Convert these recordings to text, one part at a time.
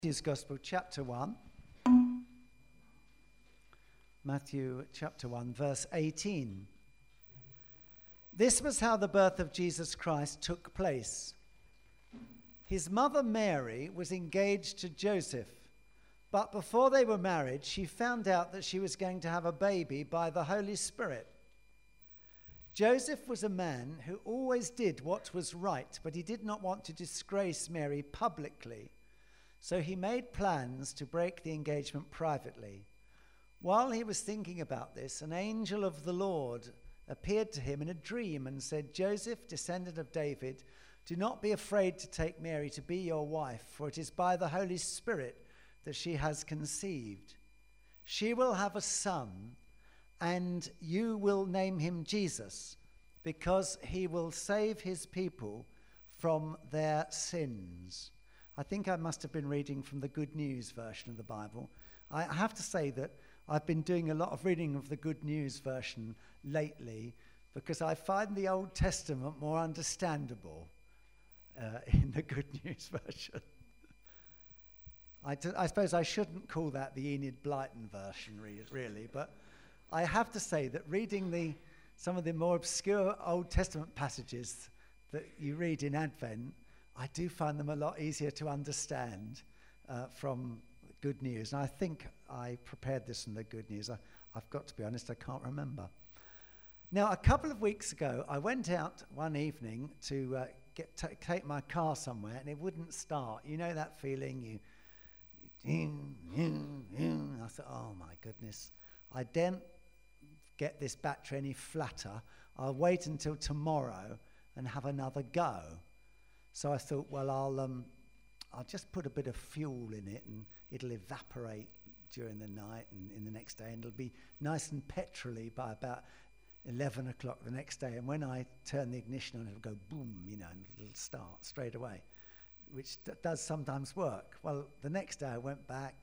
Matthew's Gospel, chapter 1. Matthew chapter 1, verse 18. This was how the birth of Jesus Christ took place. His mother Mary was engaged to Joseph, but before they were married, she found out that she was going to have a baby by the Holy Spirit. Joseph was a man who always did what was right, but he did not want to disgrace Mary publicly. So he made plans to break the engagement privately. While he was thinking about this, an angel of the Lord appeared to him in a dream and said, "Joseph, descendant of David, do not be afraid to take Mary to be your wife, for it is by the Holy Spirit that she has conceived. She will have a son, and you will name him Jesus, because he will save his people from their sins." I think I must have been reading from the Good News version of the Bible. I have to say that I've been doing a lot of reading of the Good News version lately because I find the Old Testament more understandable in the Good News version. I suppose I shouldn't call that the Enid Blyton version, really, but I have to say that reading some of the more obscure Old Testament passages that you read in Advent, I do find them a lot easier to understand from Good News. And I think I prepared this from the Good News. I've got to be honest, I can't remember. Now, a couple of weeks ago, I went out one evening to take my car somewhere, and it wouldn't start. You know that feeling? I thought, oh my goodness, I don't get this battery any flatter. I'll wait until tomorrow and have another go. So I thought, well, I'll just put a bit of fuel in it and it'll evaporate during the night and in the next day, and it'll be nice and petrol-y by about 11 o'clock the next day. And when I turn the ignition on, it'll go boom, and it'll start straight away, which does sometimes work. Well, the next day I went back.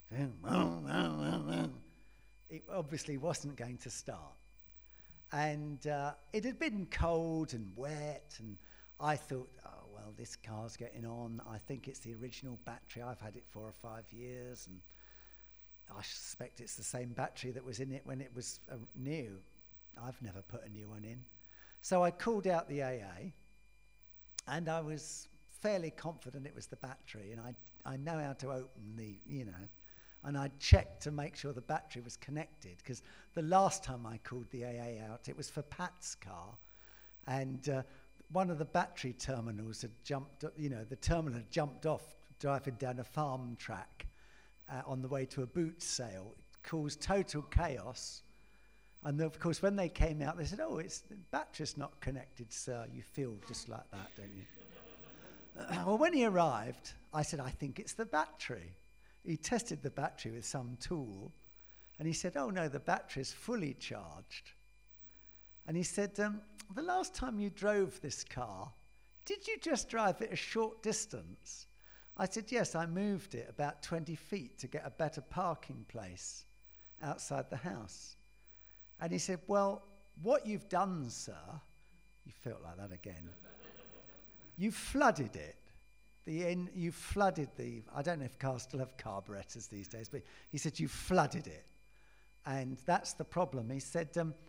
It obviously wasn't going to start. And it had been cold and wet, and I thought, oh, well, this car's getting on. I think it's the original battery. I've had it 4 or 5 years, and I suspect it's the same battery that was in it when it was new. I've never put a new one in. So I called out the AA, and I was fairly confident it was the battery, and I know how to open and I checked to make sure the battery was connected, because the last time I called the AA out, it was for Pat's car, and one of the battery terminals had jumped, the terminal had jumped off driving down a farm track on the way to a boot sale. It caused total chaos. And of course, when they came out, they said, "Oh, the battery's not connected, sir." You feel just like that, don't you? Well, when he arrived, I said, "I think it's the battery." He tested the battery with some tool, and he said, "Oh, no, the battery's fully charged." And he said, "The last time you drove this car, did you just drive it a short distance?" I said, "Yes, I moved it about 20 feet to get a better parking place outside the house." And he said, "Well, what you've done, sir," you felt like that again, "you flooded it. You flooded I don't know if cars still have carburetors these days, but he said, you flooded it. And that's the problem." He said,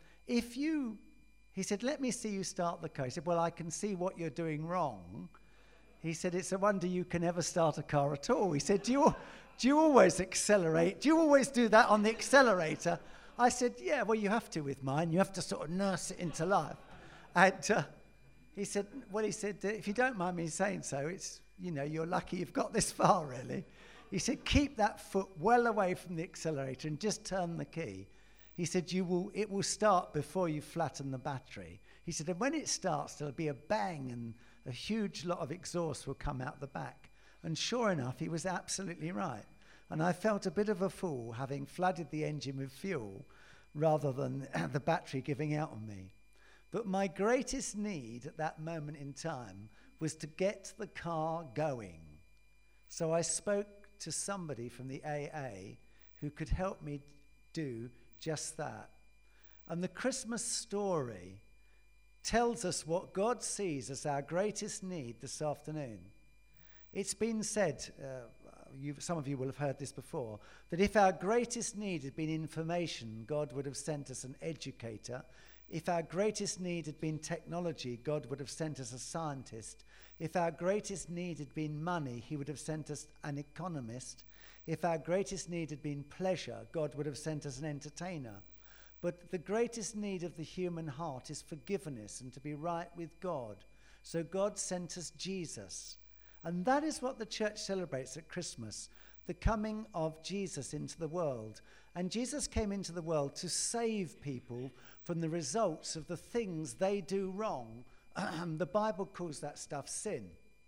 He said, "Let me see you start the car." He said, "Well, I can see what you're doing wrong." He said, "It's a wonder you can ever start a car at all." He said, do you always accelerate? Do you always do that on the accelerator?" I said, "Yeah, well, you have to with mine. You have to sort of nurse it into life." And he said, "If you don't mind me saying so, it's, you're lucky you've got this far, really." He said, "Keep that foot well away from the accelerator and just turn the key." He said, "It will start before you flatten the battery." He said, "And when it starts, there'll be a bang and a huge lot of exhaust will come out the back." And sure enough, he was absolutely right. And I felt a bit of a fool having flooded the engine with fuel rather than the battery giving out on me. But my greatest need at that moment in time was to get the car going. So I spoke to somebody from the AA who could help me do just that. And the Christmas story tells us what God sees as our greatest need this afternoon. It's been said some of you will have heard this before, that if our greatest need had been information, God would have sent us an educator. If our greatest need had been technology, God would have sent us a scientist. If our greatest need had been money, he would have sent us an economist. If our greatest need had been pleasure, God would have sent us an entertainer. But the greatest need of the human heart is forgiveness and to be right with God. So God sent us Jesus. And that is what the church celebrates at Christmas, the coming of Jesus into the world. And Jesus came into the world to save people from the results of the things they do wrong. The Bible calls that stuff sin.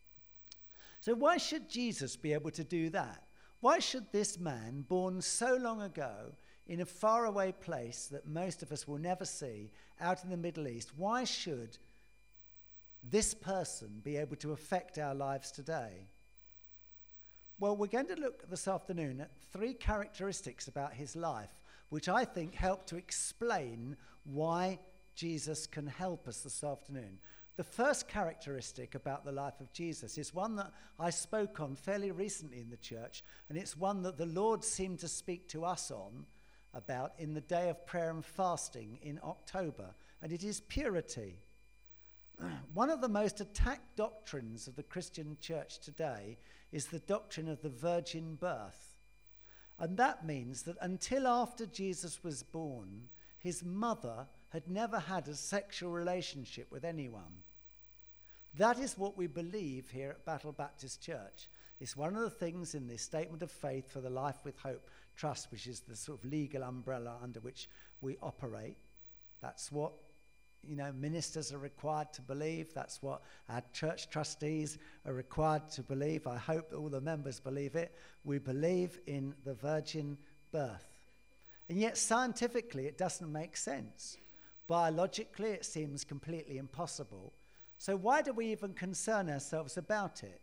So why should Jesus be able to do that? Why should this man, born so long ago in a faraway place that most of us will never see, out in the Middle East, why should this person be able to affect our lives today? Well, we're going to look this afternoon at 3 characteristics about his life, which I think help to explain why Jesus can help us this afternoon. The first characteristic about the life of Jesus is one that I spoke on fairly recently in the church, and it's one that the Lord seemed to speak to us on about in the day of prayer and fasting in October, and it is purity. One of the most attacked doctrines of the Christian church today is the doctrine of the virgin birth. And that means that until after Jesus was born, his mother had never had a sexual relationship with anyone. That is what we believe here at Battle Baptist Church. It's one of the things in this statement of faith for the Life with Hope Trust, which is the sort of legal umbrella under which we operate. That's what ministers are required to believe. That's what our church trustees are required to believe. I hope that all the members believe it. We believe in the virgin birth. And yet scientifically it doesn't make sense. Biologically it seems completely impossible. So why do we even concern ourselves about it?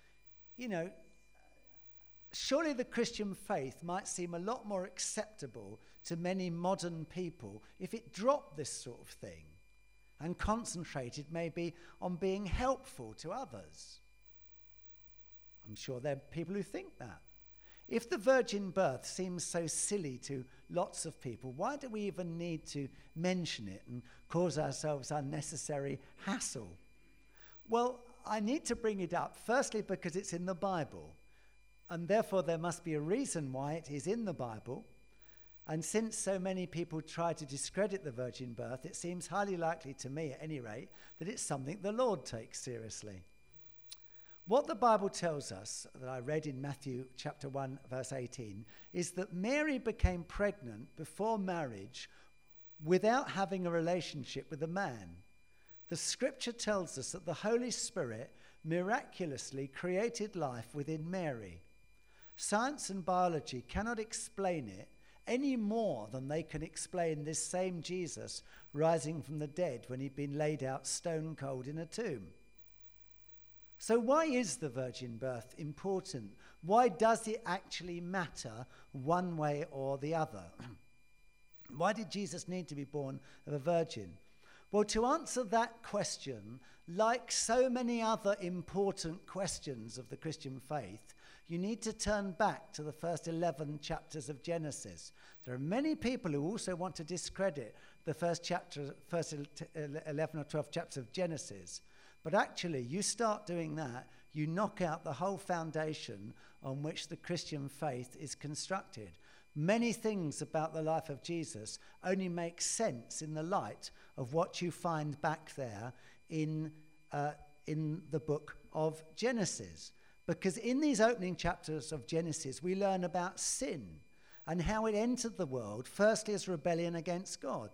Surely the Christian faith might seem a lot more acceptable to many modern people if it dropped this sort of thing and concentrated maybe on being helpful to others. I'm sure there are people who think that. If the virgin birth seems so silly to lots of people, why do we even need to mention it and cause ourselves unnecessary hassle? Well, I need to bring it up, firstly because it's in the Bible, and therefore there must be a reason why it is in the Bible. And since so many people try to discredit the virgin birth, it seems highly likely to me, at any rate, that it's something the Lord takes seriously. What the Bible tells us, that I read in Matthew chapter 1, verse 18, is that Mary became pregnant before marriage without having a relationship with a man. The scripture tells us that the Holy Spirit miraculously created life within Mary. Science and biology cannot explain it any more than they can explain this same Jesus rising from the dead when he'd been laid out stone cold in a tomb. So why is the virgin birth important? Why does it actually matter one way or the other? Why did Jesus need to be born of a virgin? Well, to answer that question, like so many other important questions of the Christian faith, you need to turn back to the first 11 chapters of Genesis. There are many people who also want to discredit the first 11 or 12 chapters of Genesis. But actually, you start doing that, you knock out the whole foundation on which the Christian faith is constructed. Many things about the life of Jesus only make sense in the light of what you find back there in the book of Genesis. Because in these opening chapters of Genesis, we learn about sin and how it entered the world, firstly as rebellion against God.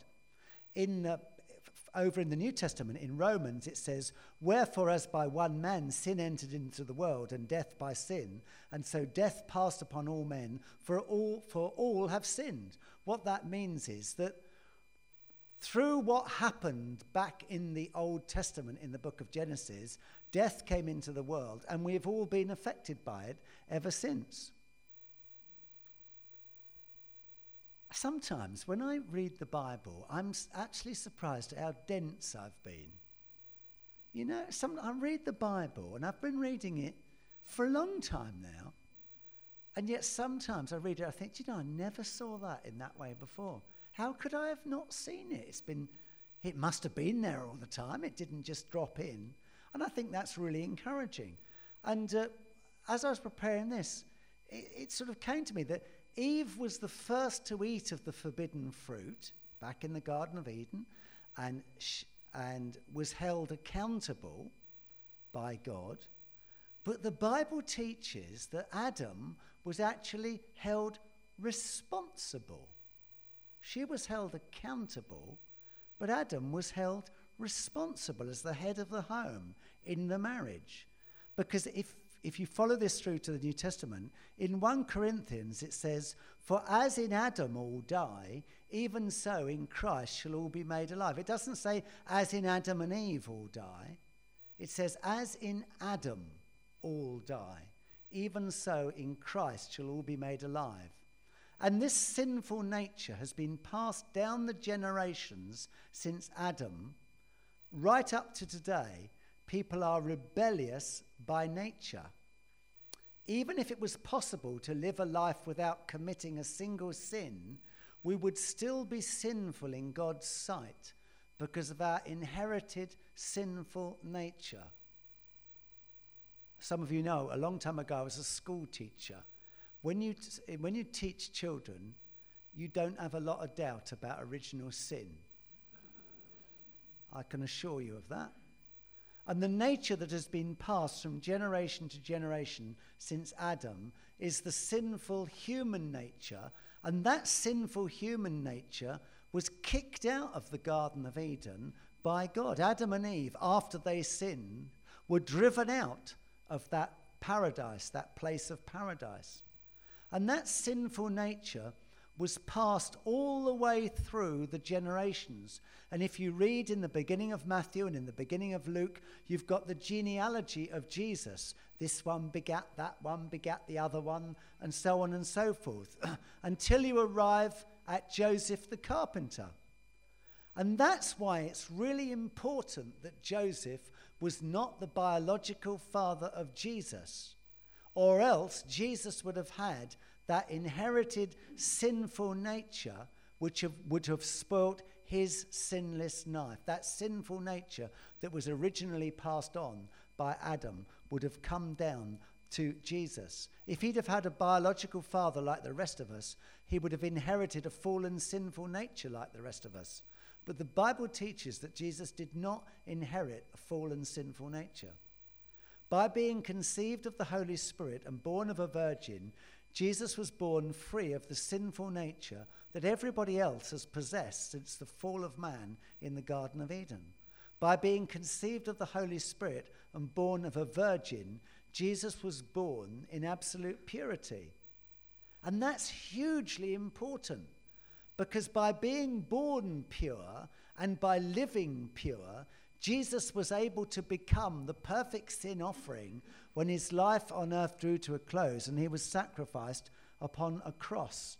Over in the New Testament, in Romans, it says, "Wherefore as by one man sin entered into the world, and death by sin, and so death passed upon all men, for all have sinned." What that means is that through what happened back in the Old Testament, in the book of Genesis, death came into the world, and we have all been affected by it ever since. Sometimes when I read the Bible, I'm actually surprised at how dense I've been. I read the Bible, and I've been reading it for a long time now, And yet sometimes I read it, I think, I never saw that in that way before. How could I have not seen it? It must have been there all the time. It didn't just drop in. And I think that's really encouraging. And as I was preparing this, it sort of came to me that Eve was the first to eat of the forbidden fruit back in the Garden of Eden, and was held accountable by God. But the Bible teaches that Adam was actually held responsible. She was held accountable, but Adam was held responsible as the head of the home in the marriage. Because if you follow this through to the New Testament, in 1 Corinthians it says, "For as in Adam all die, even so in Christ shall all be made alive." It doesn't say, as in Adam and Eve all die. It says, as in Adam all die, even so in Christ shall all be made alive. And this sinful nature has been passed down the generations since Adam, right up to today. People are rebellious by nature. Even if it was possible to live a life without committing a single sin, we would still be sinful in God's sight because of our inherited sinful nature. Some of you know, a long time ago I was a school teacher. When you teach children, you don't have a lot of doubt about original sin. I can assure you of that. And the nature that has been passed from generation to generation since Adam is the sinful human nature. And that sinful human nature was kicked out of the Garden of Eden by God. Adam and Eve, after they sinned, were driven out of that paradise, that place of paradise. And that sinful nature was passed all the way through the generations. And if you read in the beginning of Matthew and in the beginning of Luke, you've got the genealogy of Jesus. This one begat that one, begat the other one, and so on and so forth, until you arrive at Joseph the carpenter. And that's why it's really important that Joseph was not the biological father of Jesus, or else Jesus would have had that inherited sinful nature which would have spoilt his sinless life. That sinful nature that was originally passed on by Adam would have come down to Jesus. If he'd have had a biological father like the rest of us, he would have inherited a fallen sinful nature like the rest of us. But the Bible teaches that Jesus did not inherit a fallen sinful nature. By being conceived of the Holy Spirit and born of a virgin, Jesus was born free of the sinful nature that everybody else has possessed since the fall of man in the Garden of Eden. By being conceived of the Holy Spirit and born of a virgin, Jesus was born in absolute purity. And that's hugely important, because by being born pure and by living pure, Jesus was able to become the perfect sin offering when his life on earth drew to a close and he was sacrificed upon a cross.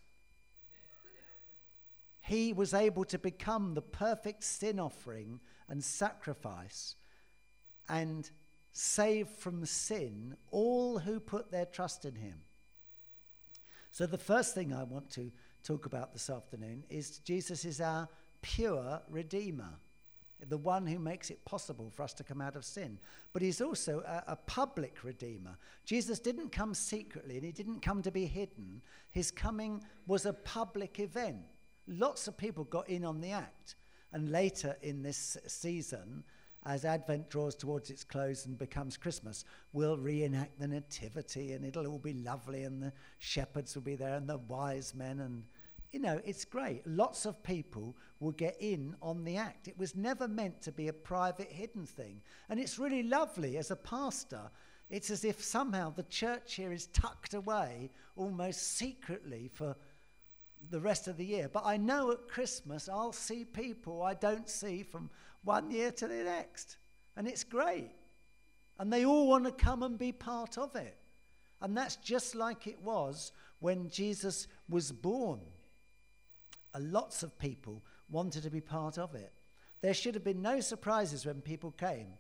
He was able to become the perfect sin offering and sacrifice and save from sin all who put their trust in him. So the first thing I want to talk about this afternoon is Jesus is our pure Redeemer, the one who makes it possible for us to come out of sin. But he's also a public Redeemer. Jesus didn't come secretly, and he didn't come to be hidden. His coming was a public event. Lots of people got in on the act. And later in this season, as Advent draws towards its close and becomes Christmas, we'll reenact the Nativity, and it'll all be lovely, and the shepherds will be there, and the wise men, and it's great. Lots of people will get in on the act. It was never meant to be a private, hidden thing. And it's really lovely as a pastor. It's as if somehow the church here is tucked away almost secretly for the rest of the year. But I know at Christmas I'll see people I don't see from one year to the next. And it's great. And they all want to come and be part of it. And that's just like it was when Jesus was born. Lots of people wanted to be part of it. There should have been no surprises when people came.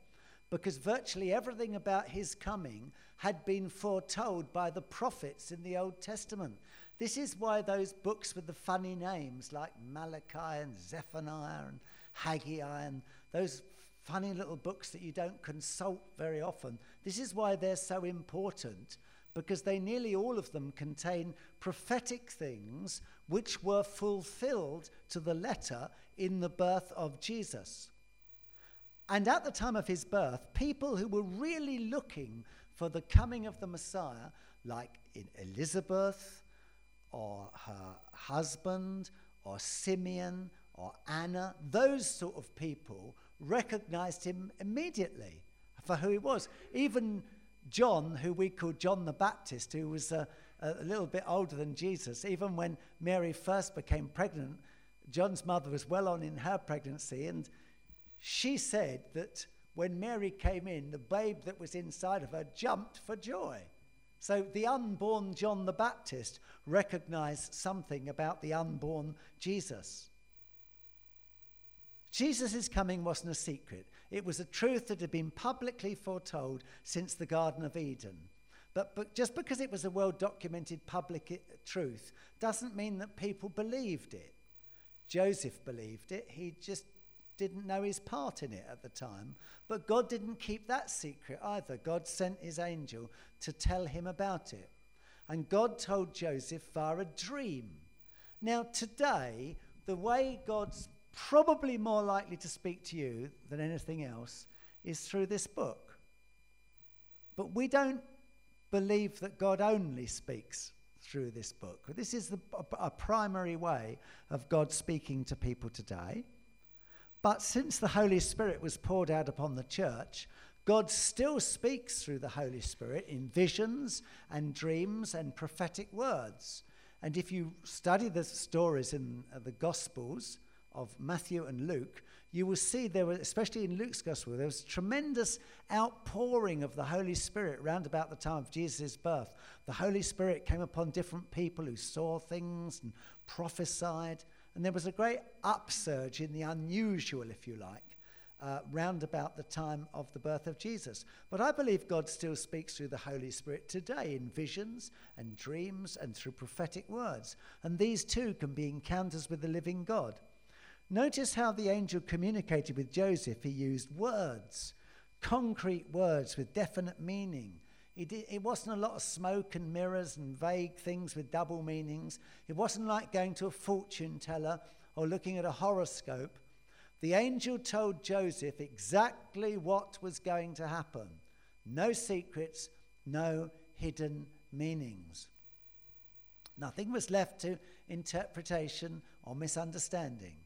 because virtually everything about his coming had been foretold by the prophets in the Old Testament. This is why those books with the funny names like Malachi and Zephaniah and Haggai and those funny little books that you don't consult very often, this is why they're so important, because they nearly all of them contain prophetic things which were fulfilled to the letter in the birth of Jesus. And at the time of his birth, people who were really looking for the coming of the Messiah, like in Elizabeth or her husband or Simeon or Anna, those sort of people recognized him immediately for who he was. Even John, who we call John the Baptist, who was a little bit older than Jesus, even when Mary first became pregnant, John's mother was well on in her pregnancy, and she said that when Mary came in, the babe that was inside of her jumped for joy. So the unborn John the Baptist recognized something about the unborn Jesus. Jesus' coming wasn't a secret. It was a truth that had been publicly foretold since the Garden of Eden. But just because it was a well-documented public truth doesn't mean that people believed it. Joseph believed it. He just didn't know his part in it at the time. But God didn't keep that secret either. God sent his angel to tell him about it. And God told Joseph via a dream. Now, today, the way God's probably more likely to speak to you than anything else is through this book. But we don't believe that God only speaks through this book. This is a primary way of God speaking to people today. But since the Holy Spirit was poured out upon the church, God still speaks through the Holy Spirit in visions and dreams and prophetic words. And if you study the stories in the Gospels of Matthew and Luke, you will see there was, especially in Luke's Gospel, there was tremendous outpouring of the Holy Spirit round about the time of Jesus' birth. The Holy Spirit came upon different people who saw things and prophesied, and there was a great upsurge in the unusual, if you like, round about the time of the birth of Jesus. But I believe God still speaks through the Holy Spirit today in visions and dreams and through prophetic words. And these too can be encounters with the living God. Notice how the angel communicated with Joseph. He used words, concrete words with definite meaning. It wasn't a lot of smoke and mirrors and vague things with double meanings. It wasn't like going to a fortune teller or looking at a horoscope. The angel told Joseph exactly what was going to happen. No secrets, no hidden meanings. Nothing was left to interpretation or misunderstanding.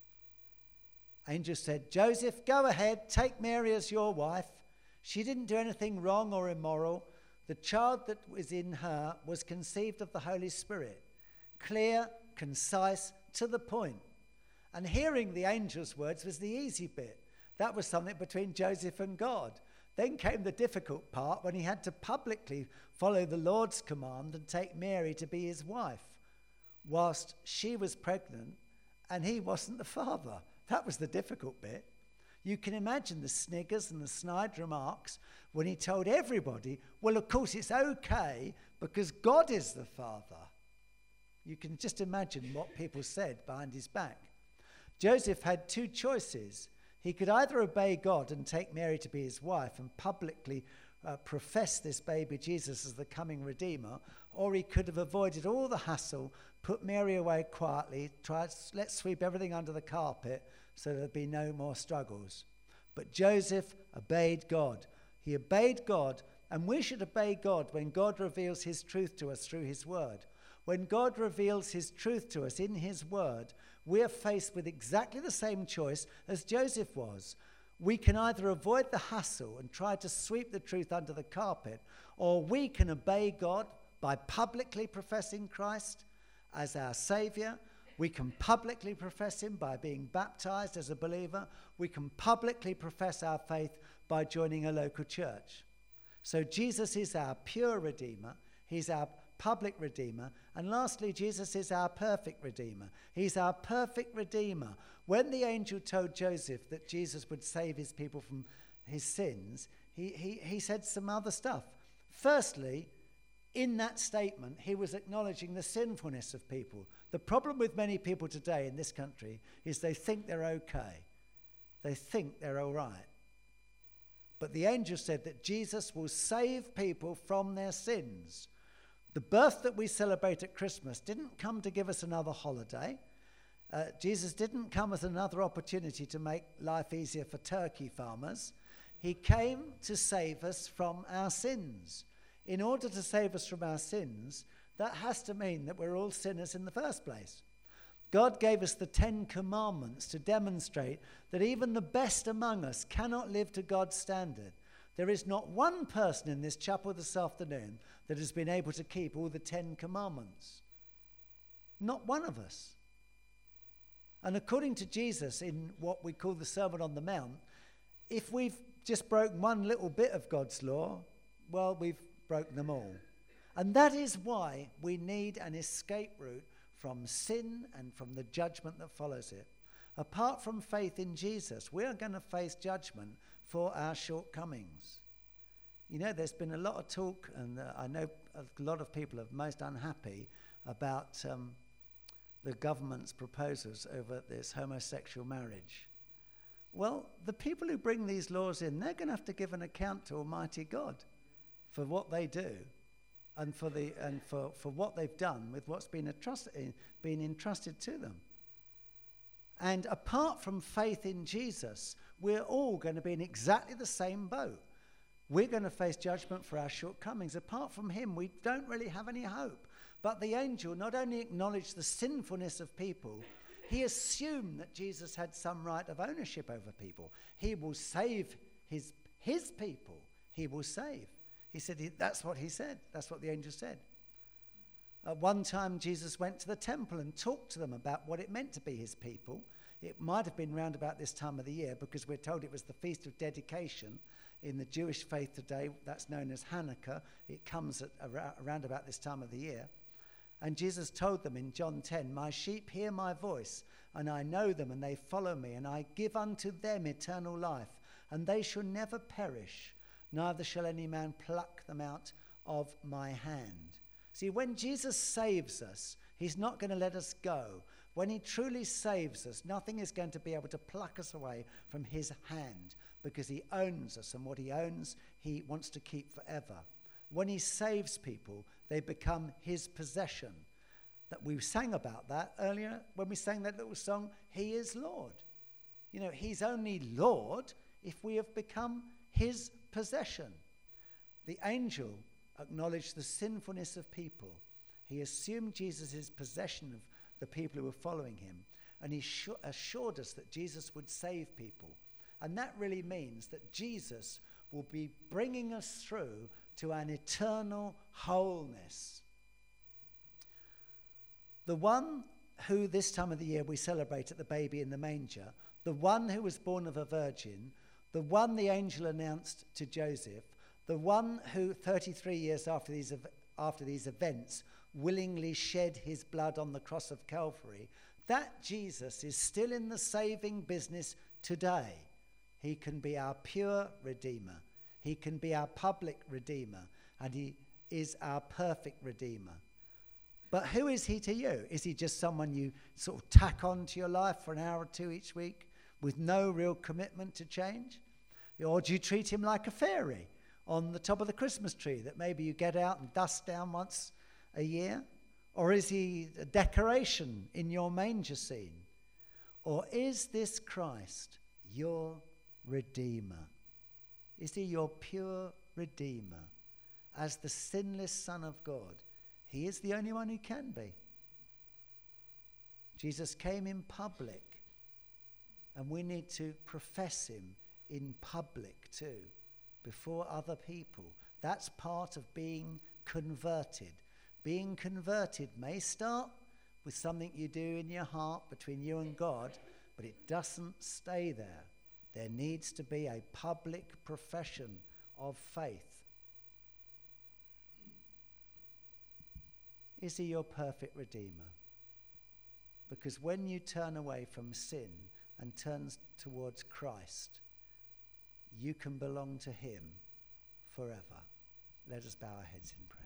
Angel said, Joseph, go ahead, take Mary as your wife. She didn't do anything wrong or immoral. The child that was in her was conceived of the Holy Spirit. Clear, concise, to the point. And hearing the angel's words was the easy bit. That was something between Joseph and God. Then came the difficult part when he had to publicly follow the Lord's command and take Mary to be his wife, whilst she was pregnant and he wasn't the father. That was the difficult bit. You can imagine the sniggers and the snide remarks when he told everybody, well, of course, it's okay because God is the father. You can just imagine what people said behind his back. Joseph had two choices. He could either obey God and take Mary to be his wife and publicly profess this baby Jesus as the coming Redeemer, or he could have avoided all the hassle, put Mary away quietly, let's sweep everything under the carpet so there'd be no more struggles. But Joseph obeyed God. He obeyed God, and we should obey God when God reveals his truth to us through his word. When God reveals his truth to us in his word, we're faced with exactly the same choice as Joseph was. We can either avoid the hassle and try to sweep the truth under the carpet, or we can obey God by publicly professing Christ as our Saviour. We can publicly profess him by being baptized as a believer. We can publicly profess our faith by joining a local church. So Jesus is our pure Redeemer. He's our public Redeemer. And lastly, Jesus is our perfect Redeemer. He's our perfect Redeemer. When the angel told Joseph that Jesus would save his people from his sins, he said some other stuff. Firstly, in that statement, he was acknowledging the sinfulness of people. The problem with many people today in this country is they think they're okay. They think they're all right. But the angel said that Jesus will save people from their sins. The birth that we celebrate at Christmas didn't come to give us another holiday. Jesus didn't come as another opportunity to make life easier for turkey farmers. He came to save us from our sins. In order to save us from our sins, that has to mean that we're all sinners in the first place. God gave us the 10 Commandments to demonstrate that even the best among us cannot live to God's standard. There is not one person in this chapel this afternoon that has been able to keep all the 10 Commandments. Not one of us. And according to Jesus, in what we call the Sermon on the Mount, if we've just broken one little bit of God's law, well, we've broken them all. And that is why we need an escape route from sin and from the judgment that follows it. Apart from faith in Jesus, we are going to face judgment for our shortcomings. You know, there's been a lot of talk, and I know a lot of people are most unhappy about the government's proposals over this homosexual marriage. Well, the people who bring these laws in, they're going to have to give an account to Almighty God for what they do and for what they've done with what's been entrusted to them. And apart from faith in Jesus, we're all going to be in exactly the same boat. We're going to face judgment for our shortcomings. Apart from him, we don't really have any hope. But the angel not only acknowledged the sinfulness of people, he assumed that Jesus had some right of ownership over people. He will save his people. He will save. He said, that's what he said. That's what the angel said. At one time, Jesus went to the temple and talked to them about what it meant to be his people. It might have been round about this time of the year because we're told it was the Feast of Dedication. In the Jewish faith today, that's known as Hanukkah. It comes at around about this time of the year. And Jesus told them in John 10, "My sheep hear my voice, and I know them, and they follow me, and I give unto them eternal life, and they shall never perish, neither shall any man pluck them out of my hand." See, when Jesus saves us, he's not going to let us go. When he truly saves us, nothing is going to be able to pluck us away from his hand, because he owns us, and what he owns, he wants to keep forever. When he saves people, they become his possession. That we sang about that earlier when we sang that little song, He is Lord. You know, he's only Lord if we have become his possession. The angel acknowledged the sinfulness of people. He assumed Jesus' possession of the people who were following him, and he assured us that Jesus would save people. And that really means that Jesus will be bringing us through to an eternal wholeness. The one who this time of the year we celebrate at the baby in the manger, the one who was born of a virgin, the one the angel announced to Joseph, the one who 33 years after these events willingly shed his blood on the cross of Calvary, that Jesus is still in the saving business today. He can be our pure Redeemer. He can be our public Redeemer, and he is our perfect Redeemer. But who is he to you? Is he just someone you sort of tack on to your life for an hour or two each week with no real commitment to change? Or do you treat him like a fairy on the top of the Christmas tree that maybe you get out and dust down once a year? Or is he a decoration in your manger scene? Or is this Christ your Redeemer? Is he your pure Redeemer? As the sinless Son of God, he is the only one who can be. Jesus came in public, and we need to profess him in public too, before other people. That's part of being converted. Being converted may start with something you do in your heart between you and God, but it doesn't stay there. There needs to be a public profession of faith. Is he your perfect Redeemer? Because when you turn away from sin and turn towards Christ, you can belong to him forever. Let us bow our heads in prayer.